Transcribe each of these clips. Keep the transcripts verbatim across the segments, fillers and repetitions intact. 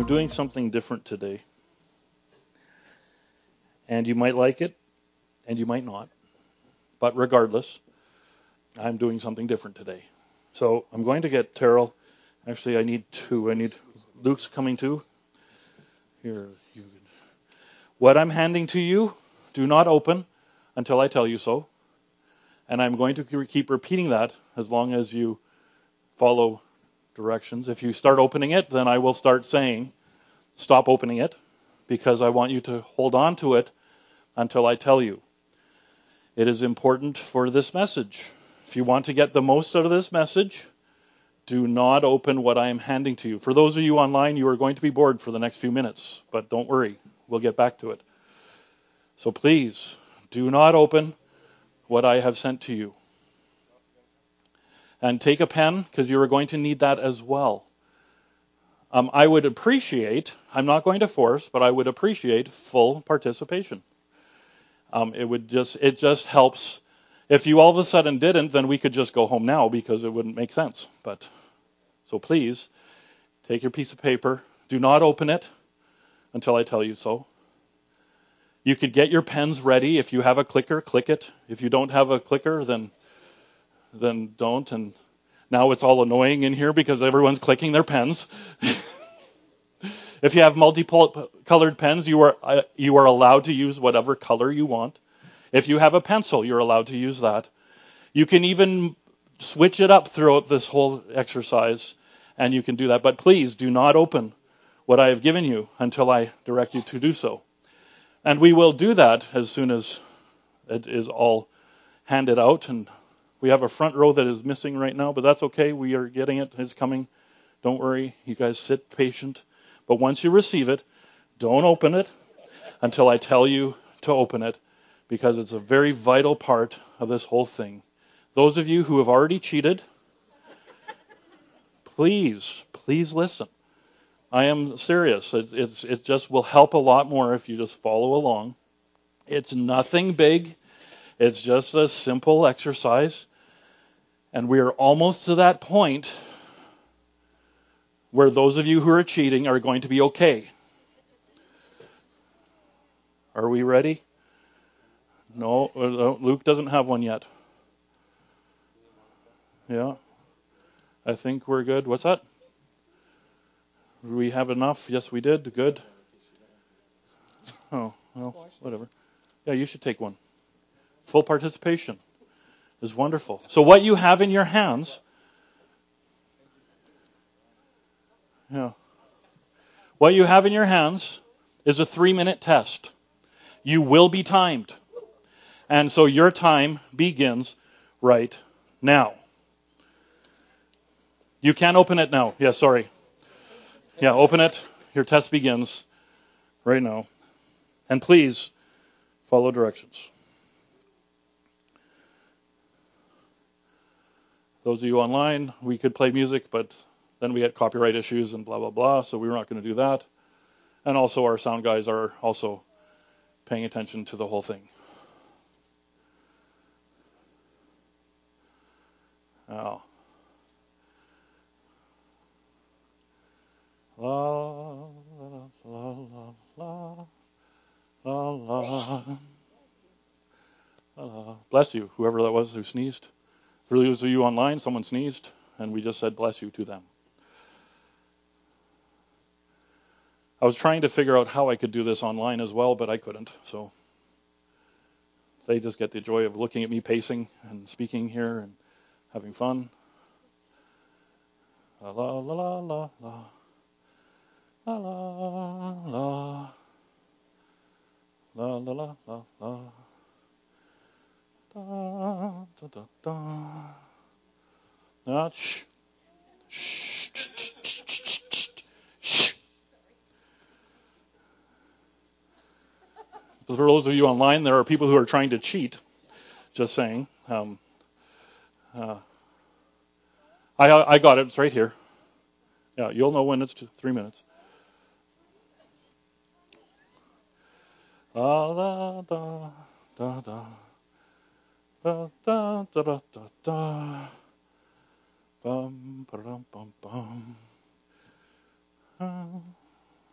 doing something different today. And you might like it, and you might not. But regardless, I'm doing something different today. So I'm going to get Terrell. Actually, I need two. I need Luke's coming too. Here, you. What I'm handing to you, do not open until I tell you so. And I'm going to keep repeating that as long as you follow directions. If you start opening it, then I will start saying, stop opening it, because I want you to hold on to it until I tell you. It is important for this message. If you want to get the most out of this message, do not open what I am handing to you. For those of you online, you are going to be bored for the next few minutes, but don't worry, we'll get back to it. So please, do not open what I have sent to you. And take a pen, because you are going to need that as well. Um, I would appreciate, I'm not going to force, but I would appreciate full participation. Um, it would just, it just helps. If you all of a sudden didn't, then we could just go home now because it wouldn't make sense. But so please, take your piece of paper. Do not open it until I tell you so. You could get your pens ready. If you have a clicker, click it. If you don't have a clicker, then then don't. And now it's all annoying in here because everyone's clicking their pens. If you have multicolored pens, you are uh, you are allowed to use whatever color you want. If you have a pencil, you're allowed to use that. You can even switch it up throughout this whole exercise, and you can do that. But please do not open what I have given you until I direct you to do so. And we will do that as soon as it is all handed out. And we have a front row that is missing right now, but that's okay. We are getting it. It's coming. Don't worry. You guys sit patient. But once you receive it, don't open it until I tell you to open it, because it's a very vital part of this whole thing. Those of you who have already cheated, please, please listen. I am serious. It, it's, it just will help a lot more if you just follow along. It's nothing big. It's just a simple exercise. And we are almost to that point where those of you who are cheating are going to be okay. Are we ready? No, Luke doesn't have one yet. Yeah. I think we're good. What's that? We have enough? Yes, we did. Good. Oh, well, whatever. Yeah, you should take one. Full participation is wonderful. So what you have in your hands, yeah, what you have in your hands is a three-minute test. You will be timed. And so your time begins right now. You can open it now. Yeah, sorry. Yeah, open it. Your test begins right now. And please follow directions. Those of you online, we could play music, but then we get copyright issues and blah, blah, blah, so we're not going to do that. And also our sound guys are also paying attention to the whole thing. Now, la, la, la, la, la, la, la, la. Bless you, whoever that was who sneezed. For those of you online, someone sneezed, and we just said bless you to them. I was trying to figure out how I could do this online as well, but I couldn't. So they just get the joy of looking at me pacing and speaking here and having fun. La la la la la la la la la la la la la da da da da. Now, shh, shh, shh, shh, shh, shh, shh. For those of you online, there are people who are trying to cheat. Just saying. Um, uh, I I got it. It's right here. Yeah, you'll know when it's two, three minutes. La la da da da da da da da da da. Bum, ba-dum, bum, bum.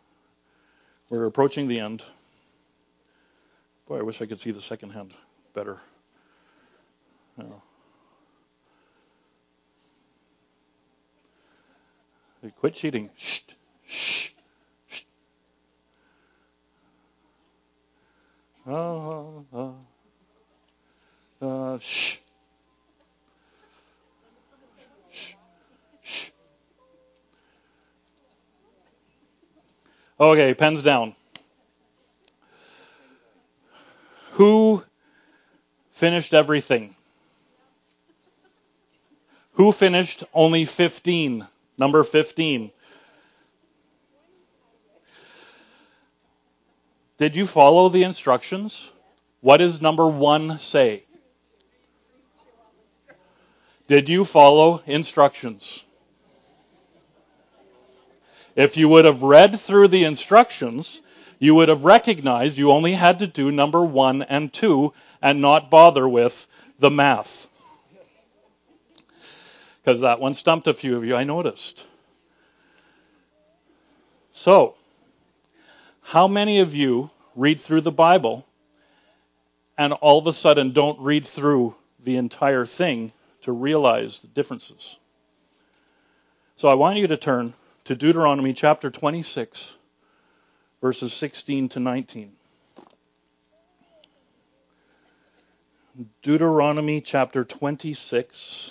We're approaching the end. Boy, I wish I could see the second hand better. Yeah. Hey, quit cheating. Shh. Shh. Shh. Uh, uh, uh, shh. Shh. Shh. Okay, pens down. Who finished everything? Who finished only fifteen? Number fifteen. Did you follow the instructions? What does number one say? Did you follow instructions? If you would have read through the instructions, you would have recognized you only had to do number one and two and not bother with the math. Because that one stumped a few of you, I noticed. So, how many of you read through the Bible and all of a sudden don't read through the entire thing to realize the differences? So I want you to turn to Deuteronomy chapter twenty-six, verses sixteen to nineteen. Deuteronomy chapter twenty-six.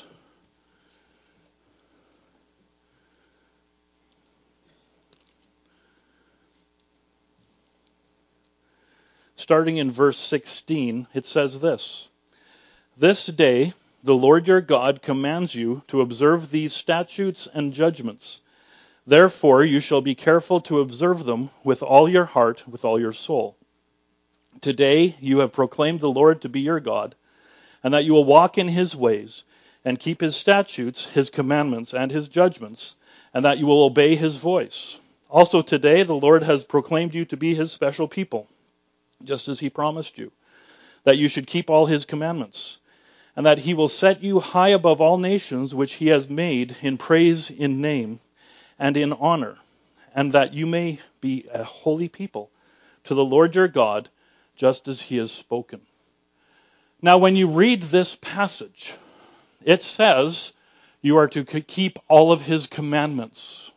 Starting in verse sixteen, it says this: This day the Lord your God commands you to observe these statutes and judgments. Therefore you shall be careful to observe them with all your heart, with all your soul. Today you have proclaimed the Lord to be your God, and that you will walk in his ways, and keep his statutes, his commandments, and his judgments, and that you will obey his voice. Also today the Lord has proclaimed you to be his special people, just as he promised you, that you should keep all his commandments, and that he will set you high above all nations which he has made in praise, in name, and in honor, and that you may be a holy people to the Lord your God, just as he has spoken. Now, when you read this passage, it says you are to keep all of his commandments.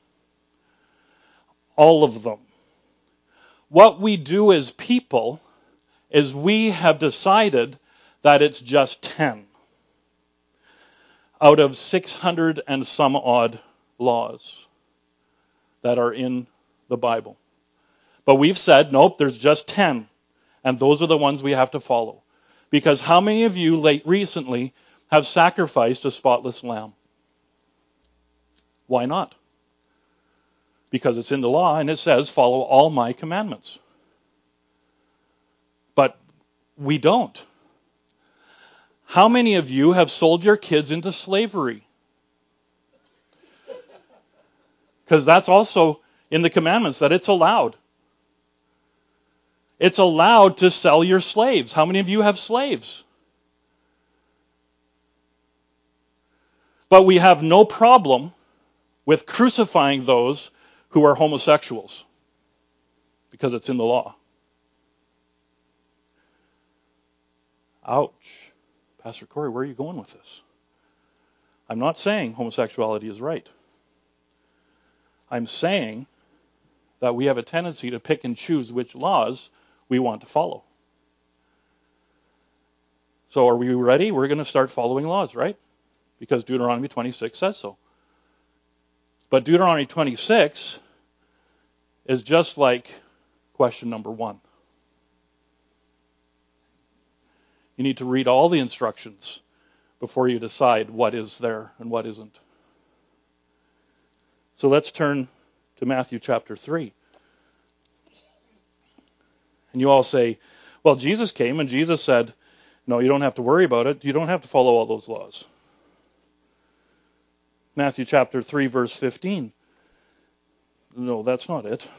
All of them. What we do as people is we have decided that it's just ten out of six hundred and some odd laws that are in the Bible. But we've said, nope, there's just ten, and those are the ones we have to follow. Because how many of you late recently have sacrificed a spotless lamb? Why not? Because it's in the law, and it says, follow all my commandments. But we don't. How many of you have sold your kids into slavery? Because that's also in the commandments, that it's allowed. It's allowed to sell your slaves. How many of you have slaves? But we have no problem with crucifying those who are homosexuals, because it's in the law. Ouch. Pastor Corey, where are you going with this? I'm not saying homosexuality is right. I'm saying that we have a tendency to pick and choose which laws we want to follow. So are we ready? We're going to start following laws, right? Because Deuteronomy twenty-six says so. But Deuteronomy twenty-six is just like question number one. You need to read all the instructions before you decide what is there and what isn't. So let's turn to Matthew chapter three. And you all say, well, Jesus came and Jesus said, no, you don't have to worry about it. You don't have to follow all those laws. Matthew chapter three, verse fifteen. No, that's not it.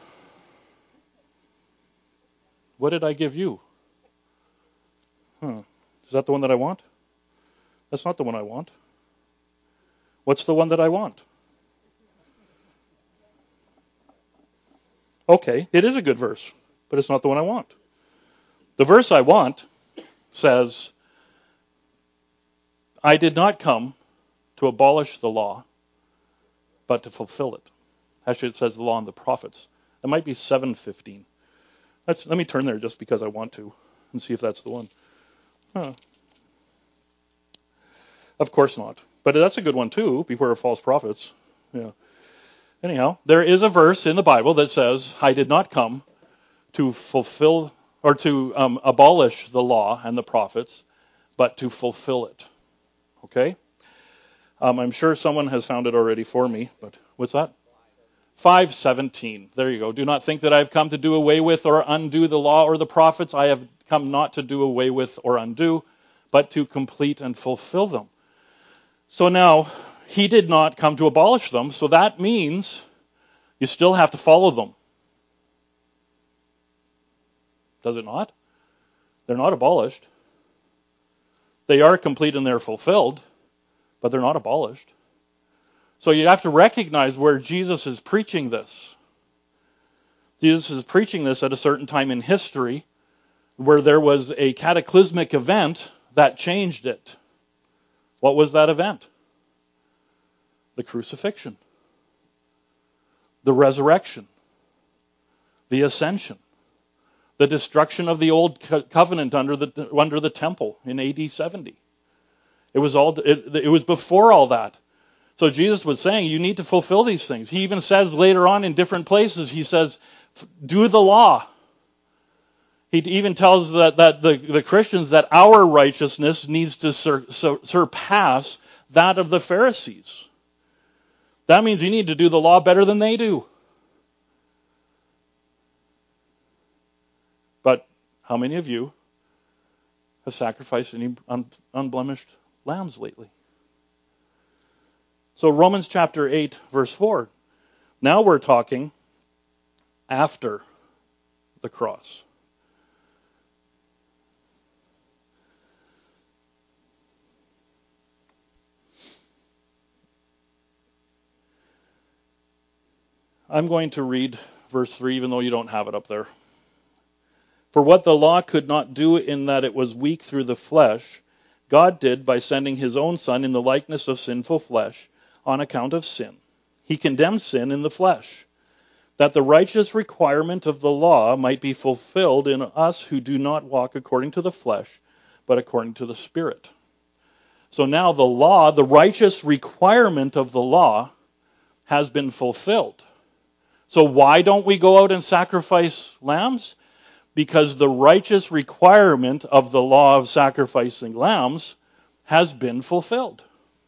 What did I give you? Huh. Is that the one that I want? That's not the one I want. What's the one that I want? Okay, it is a good verse. but it's not the one I want. The verse I want says, I did not come to abolish the law, but to fulfill it. Actually, it says the law and the prophets. That might be seven fifteen. Let's, let me turn there just because I want to and see if that's the one. Huh. Of course not. But that's a good one too, beware of false prophets. Yeah. Anyhow, there is a verse in the Bible that says, I did not come to fulfill or to um, abolish the law and the prophets, but to fulfill it. Okay? Um, I'm sure someone has found it already for me, but what's that? five seventeen. There you go. Do not think that I have come to do away with or undo the law or the prophets. I have come not to do away with or undo, but to complete and fulfill them. So now, he did not come to abolish them, so that means you still have to follow them. Does it not? They're not abolished. They are complete and they're fulfilled, but they're not abolished. So you have to recognize where Jesus is preaching this. Jesus is preaching this at a certain time in history where there was a cataclysmic event that changed it. What was that event? The crucifixion, the resurrection, the ascension, the destruction of the old co- covenant under the under the temple in A D seventy. It was all it, it was before all that. So Jesus was saying, you need to fulfill these things. He even says later on in different places, he says, do the law. He even tells that, that the, the Christians that our righteousness needs to sur, sur, surpass that of the Pharisees. That means you need to do the law better than they do. But how many of you have sacrificed any un, unblemished lambs lately? So Romans chapter eight, verse four. Now we're talking after the cross. I'm going to read verse three, even though you don't have it up there. For what the law could not do in that it was weak through the flesh, God did by sending his own Son in the likeness of sinful flesh on account of sin. He condemned sin in the flesh, that the righteous requirement of the law might be fulfilled in us who do not walk according to the flesh, but according to the Spirit. So now the law, the righteous requirement of the law, has been fulfilled. So why don't we go out and sacrifice lambs? Because the righteous requirement of the law of sacrificing lambs has been fulfilled.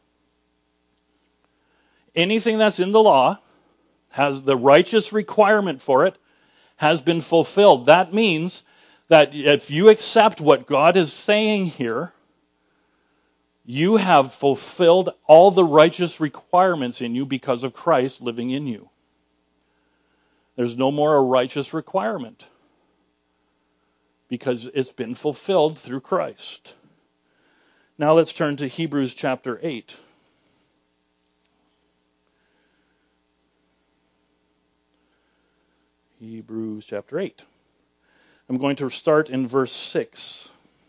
Anything that's in the law has the righteous requirement for it has been fulfilled. That means that if you accept what God is saying here, you have fulfilled all the righteous requirements in you because of Christ living in you. There's no more a righteous requirement because it's been fulfilled through Christ. Now let's turn to Hebrews chapter eight. Hebrews chapter eight. I'm going to start in verse six.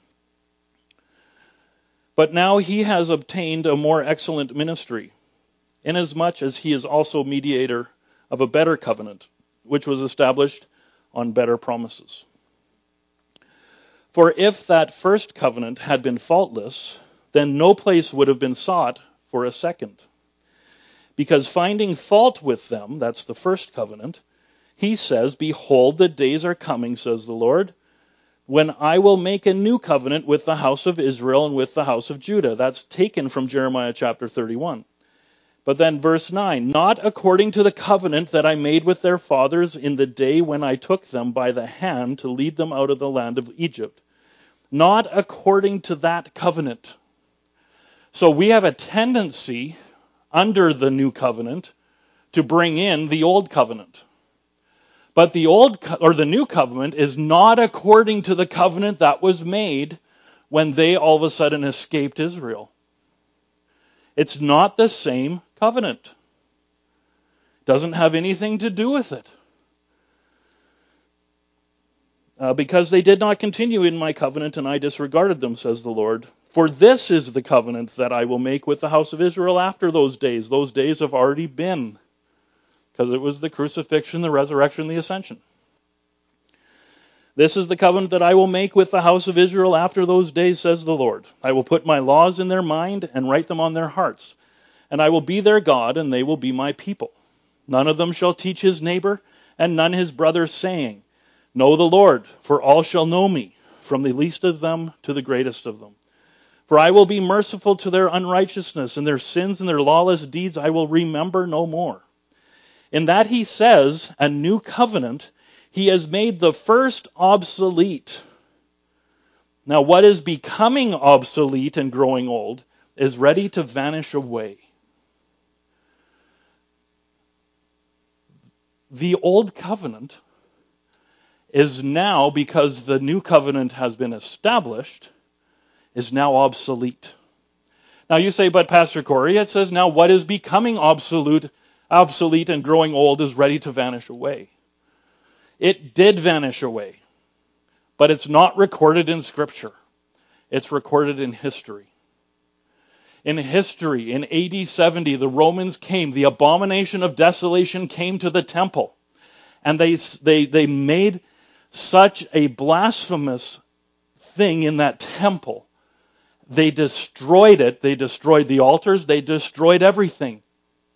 But now he has obtained a more excellent ministry, inasmuch as he is also mediator of a better covenant, which was established on better promises. For if that first covenant had been faultless, then no place would have been sought for a second. Because finding fault with them, that's the first covenant, he says, behold, the days are coming, says the Lord, when I will make a new covenant with the house of Israel and with the house of Judah. That's taken from Jeremiah chapter thirty-one. But then verse nine, not according to the covenant that I made with their fathers in the day when I took them by the hand to lead them out of the land of Egypt. Not according to that covenant. So we have a tendency under the new covenant to bring in the old covenant. But the old co- or the new covenant is not according to the covenant that was made when they all of a sudden escaped Israel. It's not the same covenant. Doesn't have anything to do with it. Uh, because they did not continue in my covenant, and I disregarded them, says the Lord. For this is the covenant that I will make with the house of Israel after those days. Those days have already been, because it was the crucifixion, the resurrection, the ascension. This is the covenant that I will make with the house of Israel after those days, says the Lord. I will put my laws in their mind and write them on their hearts. And I will be their God, and they will be my people. None of them shall teach his neighbor, and none his brother, saying, Know the Lord, for all shall know me, from the least of them to the greatest of them. For I will be merciful to their unrighteousness, and their sins and their lawless deeds I will remember no more. In that he says, a new covenant, he has made the first obsolete. Now what is becoming obsolete and growing old is ready to vanish away. The old covenant is now, because the new covenant has been established, is now obsolete. Now you say, but Pastor Corey, it says now what is becoming obsolete, obsolete and growing old is ready to vanish away. It did vanish away, but it's not recorded in Scripture. It's recorded in history. In history, in A D seventy, the Romans came, the abomination of desolation came to the temple, and they they they made such a blasphemous thing in that temple. They destroyed it. They destroyed the altars. They destroyed everything.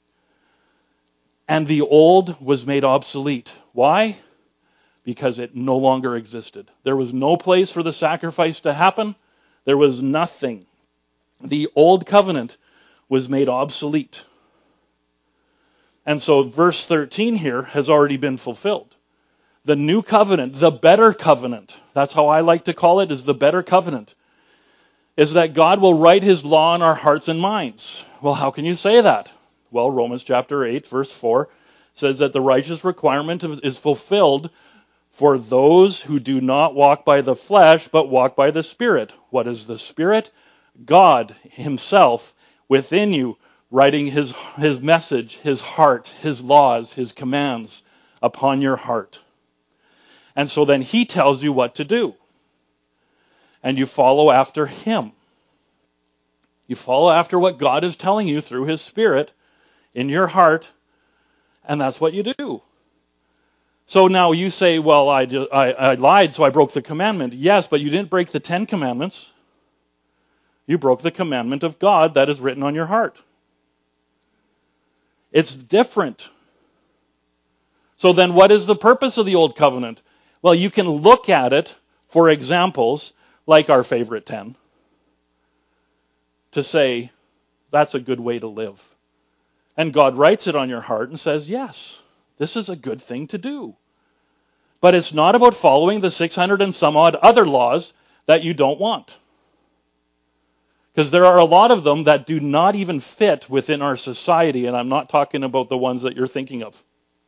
And the old was made obsolete. Why? Because it no longer existed. There was no place for the sacrifice to happen. There was nothing. The old covenant was made obsolete. And so verse thirteen here has already been fulfilled. The new covenant, the better covenant, that's how I like to call it, is the better covenant, is that God will write his law in our hearts and minds. Well, how can you say that? Well, Romans chapter eight, verse four says that the righteous requirement is fulfilled for those who do not walk by the flesh, but walk by the Spirit. What is the Spirit? God himself within you, writing his, his message, his heart, his laws, his commands upon your heart. And so then he tells you what to do. And you follow after him. You follow after what God is telling you through his Spirit in your heart, and that's what you do. So now you say, well, I, I, I lied, so I broke the commandment. Yes, but you didn't break the Ten Commandments. You broke the commandment of God that is written on your heart. It's different. So then what is the purpose of the Old Covenant? Well, you can look at it for examples, like our favorite ten, to say, that's a good way to live. And God writes it on your heart and says, yes, this is a good thing to do. But it's not about following the six hundred and some odd other laws that you don't want. Because there are a lot of them that do not even fit within our society, and I'm not talking about the ones that you're thinking of.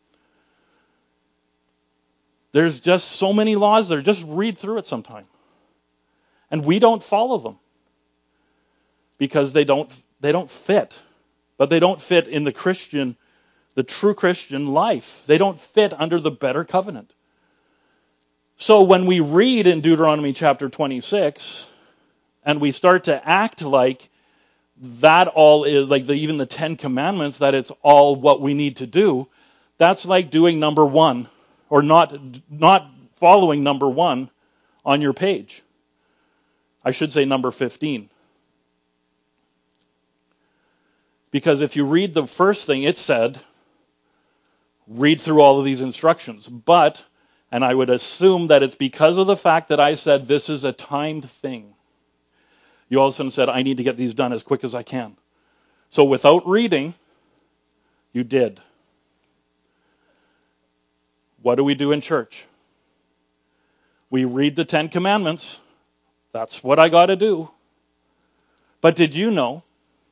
There's just so many laws there. Just read through it sometime. And we don't follow them. Because they don't they don't fit. But they don't fit in the Christian, the true Christian life. They don't fit under the better covenant. So when we read in Deuteronomy chapter twenty-six, and we start to act like that all is, like the, even the Ten Commandments, that it's all what we need to do, that's like doing number one, or not not following number one on your page. I should say number fifteen. Because if you read the first thing, it said, read through all of these instructions. But, and I would assume that it's because of the fact that I said this is a timed thing. You all of a sudden said, I need to get these done as quick as I can. So without reading, you did. What do we do in church? We read the Ten Commandments. That's what I got to do. But did you know,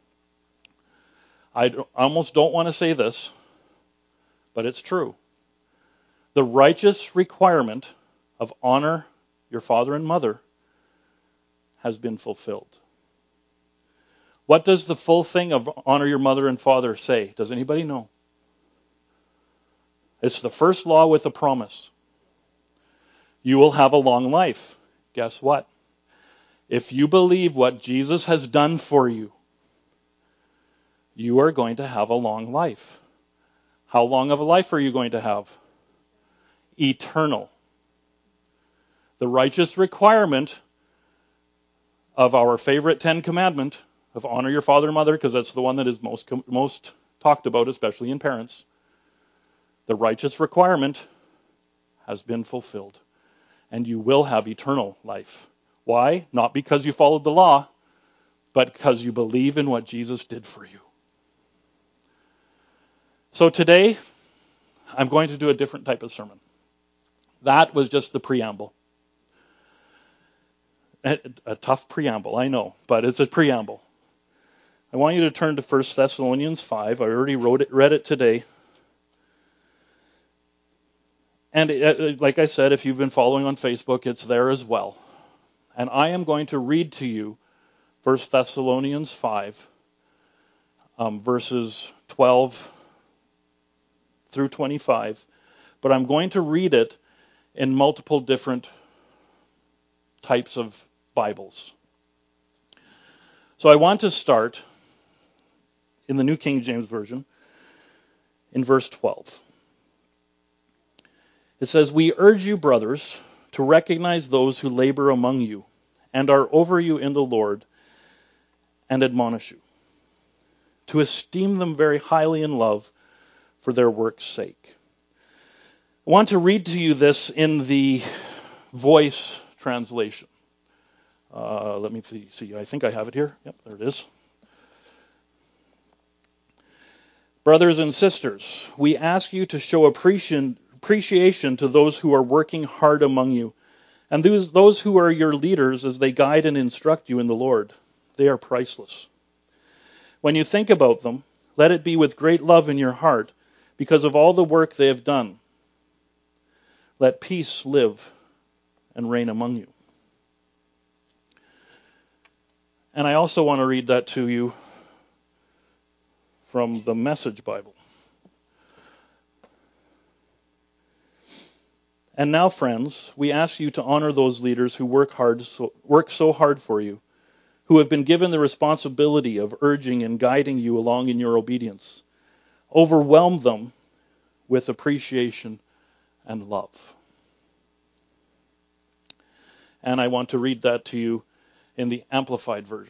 I almost don't want to say this, but it's true. The righteous requirement of honor your father and mother has been fulfilled. What does the full thing of honor your mother and father say? Does anybody know? It's the first law with a promise. you will have a long life. Guess what? If you believe what Jesus has done for you, you are going to have a long life. How long of a life are you going to have? Eternal. The righteous requirement of our favorite Ten Commandment of honor your father and mother, because that's the one that is most most talked about, especially in parents. The righteous requirement has been fulfilled, and you will have eternal life. Why? Not because you followed the law, but because you believe in what Jesus did for you. So today, I'm going to do a different type of sermon. That was just the preamble. A, a tough preamble, I know, but it's a preamble. I want you to turn to First Thessalonians five. I already wrote it, read it today. And it, like I said, if you've been following on Facebook, it's there as well. And I am going to read to you First Thessalonians five, um, verses twelve through twenty-five. But I'm going to read it in multiple different types of Bibles. So I want to start in the New King James Version in verse twelve. It says, "We urge you, brothers, to recognize those who labor among you and are over you in the Lord and admonish you, to esteem them very highly in love for their work's sake." I want to read to you this in the Voice translation. Uh, let me see, see. I think I have it here. Yep, there it is. "Brothers and sisters, we ask you to show appreciation appreciation to those who are working hard among you, and those, those who are your leaders as they guide and instruct you in the Lord. They are priceless. When you think about them, let it be with great love in your heart because of all the work they have done. Let peace live and reign among you." And I also want to read that to you from the Message Bible. "And now, friends, we ask you to honor those leaders who work hard, so, work so hard for you, who have been given the responsibility of urging and guiding you along in your obedience. Overwhelm them with appreciation and love." And I want to read that to you in the Amplified Version,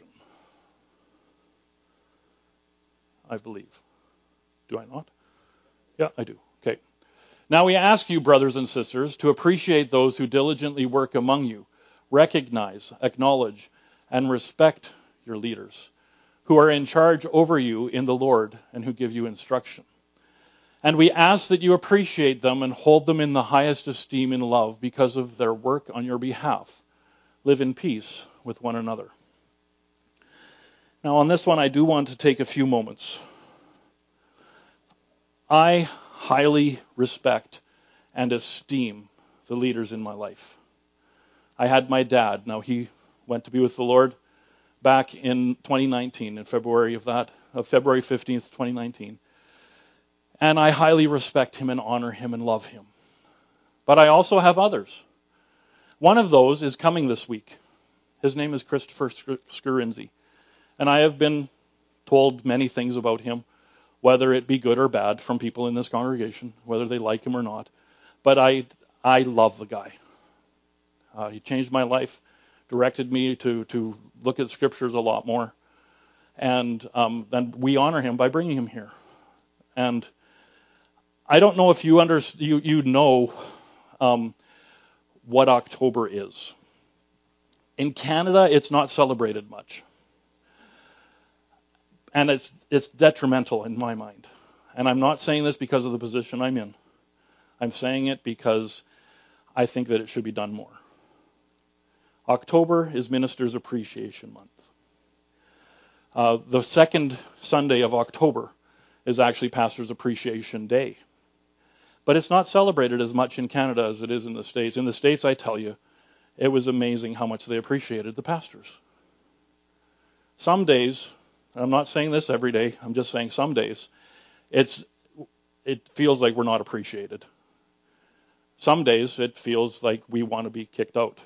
I believe. Do I not? Yeah, I do. Okay. "Now we ask you, brothers and sisters, to appreciate those who diligently work among you, recognize, acknowledge, and respect your leaders, who are in charge over you in the Lord and who give you instruction. And we ask that you appreciate them and hold them in the highest esteem and love because of their work on your behalf. Live in peace with one another." Now on this one, I do want to take a few moments. I highly respect and esteem the leaders in my life. I had my dad. Now he went to be with the Lord back in twenty nineteen, in February of that, of February fifteenth, twenty nineteen. And I highly respect him and honor him and love him. But I also have others. One of those is coming this week. His name is Christopher Scurinzi. And I have been told many things about him, whether it be good or bad, from people in this congregation, whether they like him or not. But I I love the guy. Uh, he changed my life, directed me to, to look at scriptures a lot more. And um, then we honor him by bringing him here. And I don't know if you under, you, you know um, what October is. In Canada, it's not celebrated much. And it's it's detrimental in my mind. And I'm not saying this because of the position I'm in. I'm saying it because I think that it should be done more. October is Ministers' Appreciation Month. Uh, the second Sunday of October is actually Pastors' Appreciation Day. But it's not celebrated as much in Canada as it is in the States. In the States, I tell you, it was amazing how much they appreciated the pastors. Some days, and I'm not saying this every day, I'm just saying some days, it's it feels like we're not appreciated. some days it feels like we want to be kicked out.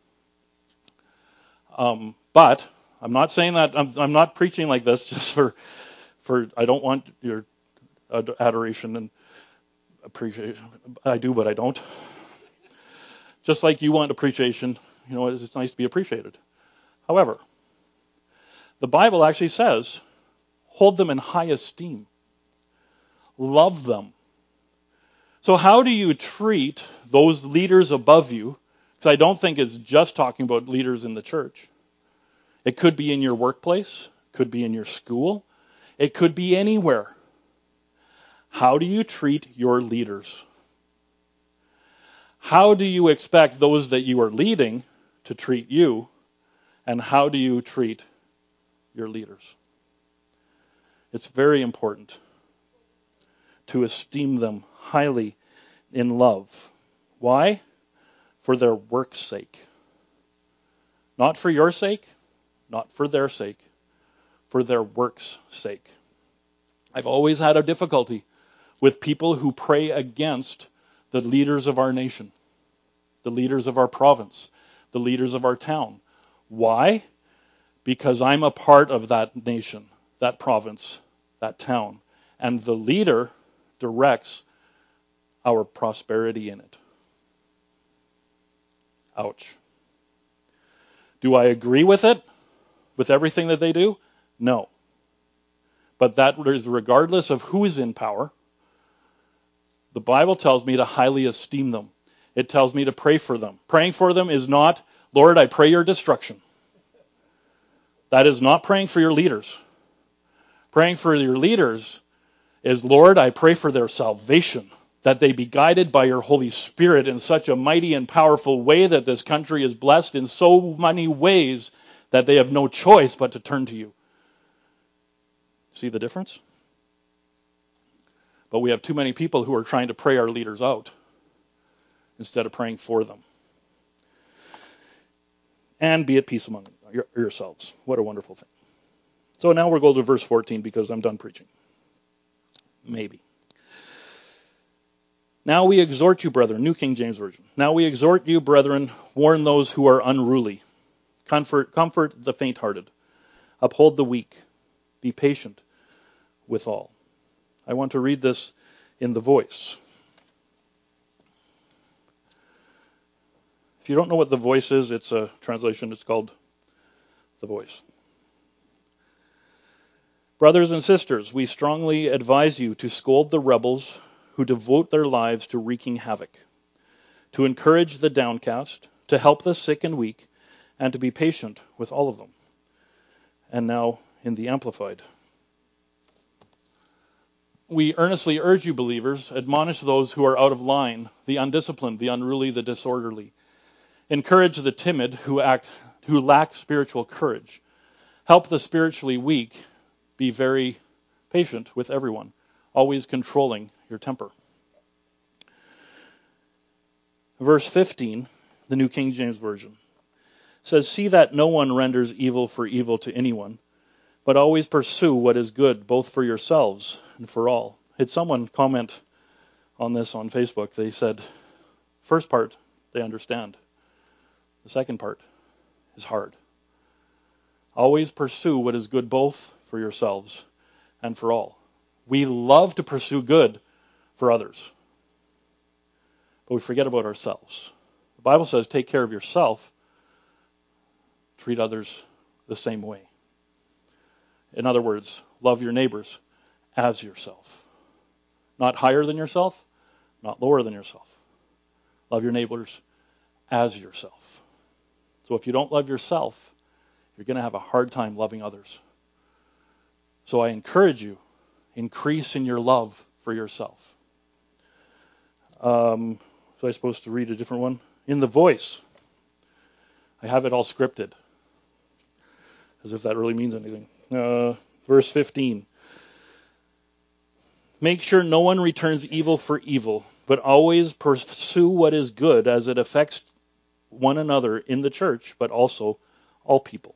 Um, but I'm not saying that, I'm, I'm not preaching like this just for, for I don't want your adoration and appreciation. I do, but I don't. Just like you want appreciation, you know, it's nice to be appreciated. However, the Bible actually says, hold them in high esteem. Love them. So how do you treat those leaders above you? Because I don't think it's just talking about leaders in the church. It could be in your workplace. It could be in your school. It could be anywhere. How do you treat your leaders? How do you expect those that you are leading to treat you? And how do you treat your leaders? It's very important to esteem them highly in love. Why? For their work's sake. Not for your sake, not for their sake, for their work's sake. I've always had a difficulty with people who pray against the leaders of our nation, the leaders of our province, the leaders of our town. Why? Because I'm a part of that nation, that province, that town, and the leader directs our prosperity in it. Ouch. Do I agree with it? With everything that they do? No. But that is regardless of who is in power. The Bible tells me to highly esteem them. It tells me to pray for them. Praying for them is not, Lord, I pray your destruction. That is not praying for your leaders. Praying for your leaders is, Lord, I pray for their salvation, that they be guided by your Holy Spirit in such a mighty and powerful way that this country is blessed in so many ways that they have no choice but to turn to you. See the difference? But we have too many people who are trying to pray our leaders out instead of praying for them. And be at peace among your, yourselves. What a wonderful thing. So now we'll go to verse fourteen because I'm done preaching. Maybe. Now we exhort you, brethren, New King James Version. Now we exhort you, brethren, warn those who are unruly. Comfort, comfort the faint-hearted. Uphold the weak. Be patient with all. I want to read this in the Voice. If you don't know what the Voice is, it's a translation. It's called The Voice. Brothers and sisters, we strongly advise you to scold the rebels who devote their lives to wreaking havoc, to encourage the downcast, to help the sick and weak, and to be patient with all of them. And now in the Amplified. We earnestly urge you, believers, admonish those who are out of line, the undisciplined, the unruly, the disorderly. Encourage the timid who act, who lack spiritual courage. Help the spiritually weak. Be very patient with everyone, always controlling your temper. Verse fifteen, the New King James Version, says, see that no one renders evil for evil to anyone, but always pursue what is good, both for yourselves and for all. Had someone comment on this on Facebook. They said, first part, they understand. The second part is hard. Always pursue what is good, both for yourselves and for all. We love to pursue good for others, but we forget about ourselves. The Bible says, take care of yourself, treat others the same way. In other words, love your neighbors as yourself. Not higher than yourself, not lower than yourself. Love your neighbors as yourself. So if you don't love yourself, you're going to have a hard time loving others. So I encourage you, increase in your love for yourself. Um, so I'm supposed to read a different one? In the Voice. I have it all scripted, as if that really means anything. Uh, verse fifteen. Make sure no one returns evil for evil, but always pursue what is good as it affects one another in the church, but also all people.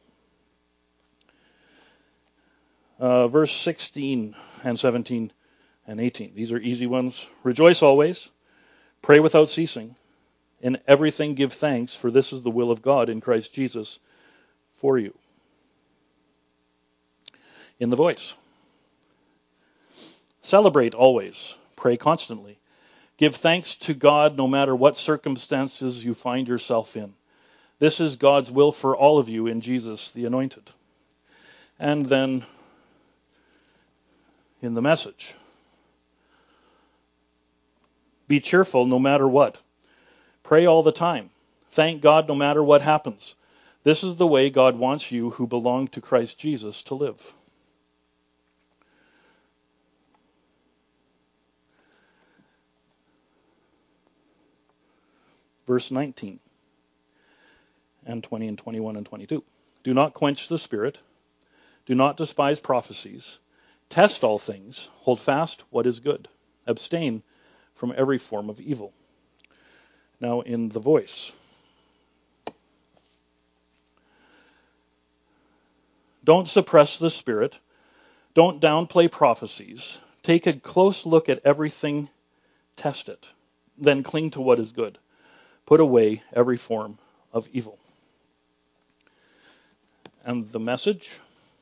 Uh, verse sixteen and seventeen and eighteen. These are easy ones. Rejoice always. Pray without ceasing. In everything give thanks, for this is the will of God in Christ Jesus for you. In the voice. Celebrate always. Pray constantly. Give thanks to God no matter what circumstances you find yourself in. This is God's will for all of you in Jesus the Anointed. And then in the message. Be cheerful no matter what. Pray all the time. Thank God no matter what happens. This is the way God wants you who belong to Christ Jesus to live. Verse nineteen and twenty and twenty-one and twenty-two. Do not quench the spirit. Do not despise prophecies. Test all things. Hold fast what is good. Abstain from every form of evil. Now in the voice. Don't suppress the spirit. Don't downplay prophecies. Take a close look at everything. Test it. Then cling to what is good. Put away every form of evil. And the message?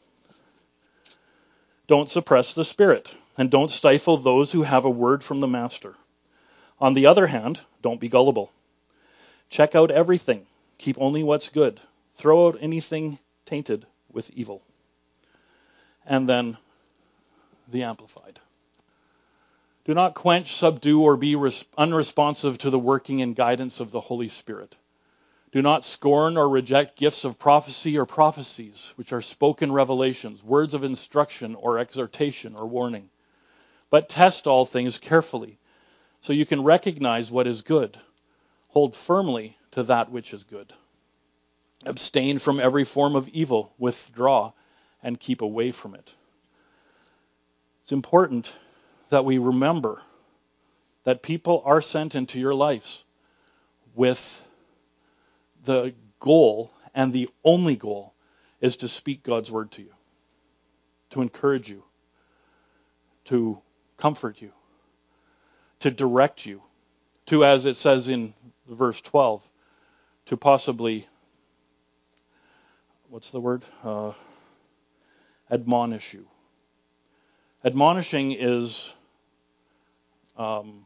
Don't suppress the spirit, and don't stifle those who have a word from the Master. On the other hand, don't be gullible. Check out everything. Keep only what's good. Throw out anything tainted with evil. And then the Amplified. Do not quench, subdue, or be res- unresponsive to the working and guidance of the Holy Spirit. Do not scorn or reject gifts of prophecy or prophecies, which are spoken revelations, words of instruction or exhortation or warning. But test all things carefully, so you can recognize what is good. Hold firmly to that which is good. Abstain from every form of evil, withdraw, and keep away from it. It's important that we remember that people are sent into your lives with the goal, and the only goal, is to speak God's word to you, to encourage you, to comfort you, to direct you, to, as it says in verse twelve, to possibly, what's the word? Uh, admonish you. Admonishing is um,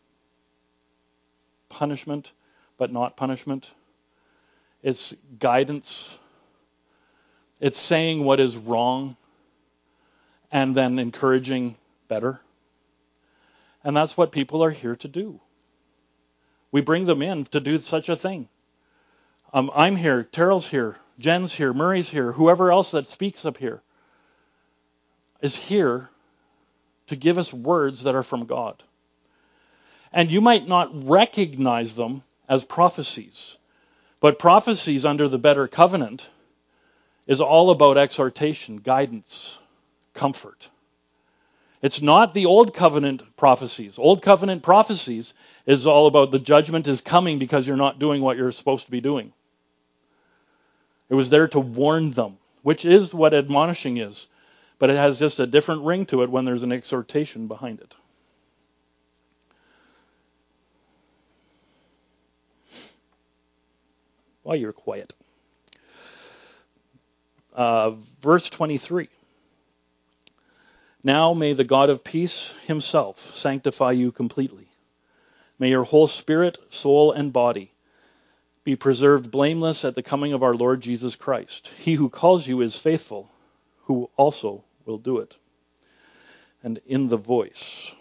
punishment, but not punishment. It's guidance. It's saying what is wrong and then encouraging better. And that's what people are here to do. We bring them in to do such a thing. Um, I'm here, Terrell's here, Jen's here, Murray's here, whoever else that speaks up here is here to give us words that are from God. And you might not recognize them as prophecies. But prophecies under the better covenant is all about exhortation, guidance, comfort. It's not the old covenant prophecies. Old covenant prophecies is all about the judgment is coming because you're not doing what you're supposed to be doing. It was there to warn them, which is what admonishing is. But it has just a different ring to it when there's an exhortation behind it. While you're quiet. Uh, verse twenty-three. Now may the God of peace himself sanctify you completely. May your whole spirit, soul, and body be preserved blameless at the coming of our Lord Jesus Christ. He who calls you is faithful, who also will do it. And in the voice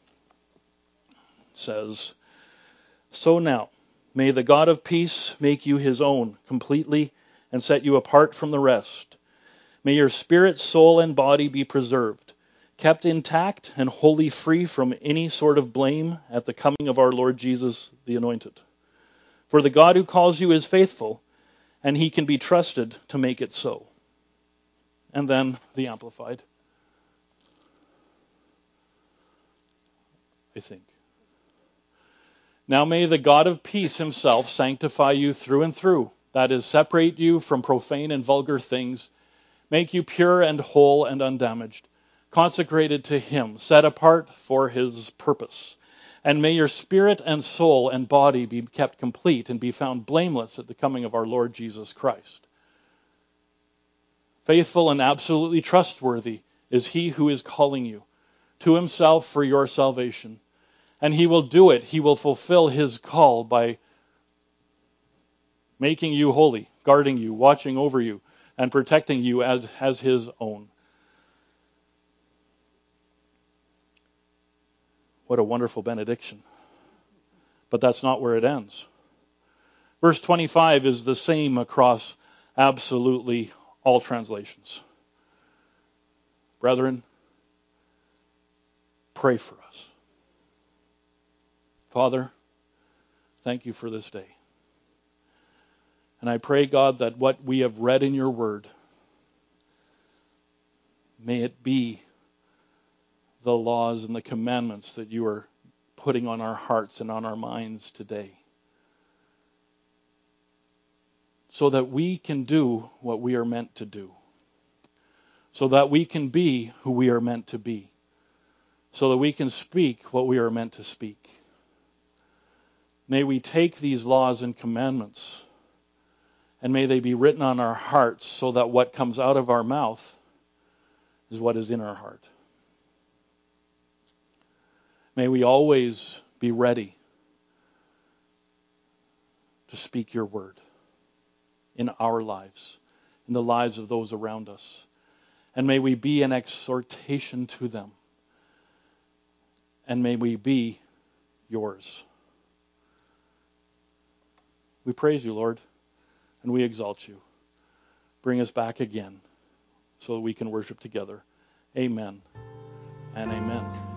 says, so now, may the God of peace make you his own completely and set you apart from the rest. May your spirit, soul, and body be preserved, kept intact and wholly free from any sort of blame at the coming of our Lord Jesus the Anointed. For the God who calls you is faithful, and he can be trusted to make it so. And then the Amplified. I think. Now may the God of peace himself sanctify you through and through, that is, separate you from profane and vulgar things, make you pure and whole and undamaged, consecrated to him, set apart for his purpose, And may your spirit and soul and body be kept complete and be found blameless at the coming of our Lord Jesus Christ. Faithful and absolutely trustworthy is he who is calling you to himself for your salvation. And he will do it. He will fulfill his call by making you holy, guarding you, watching over you, and protecting you as, as his own. What a wonderful benediction. But that's not where it ends. Verse twenty-five is the same across absolutely all translations. Brethren, pray for us. Father, thank you for this day. And I pray, God, that what we have read in your word, may it be the laws and the commandments that you are putting on our hearts and on our minds today, so that we can do what we are meant to do, so that we can be who we are meant to be, so that we can speak what we are meant to speak. May we take these laws and commandments, and may they be written on our hearts so that what comes out of our mouth is what is in our heart. May we always be ready to speak your word in our lives, in the lives of those around us. And may we be an exhortation to them. And may we be yours. We praise you, Lord, and we exalt you. Bring us back again so that we can worship together. Amen and amen.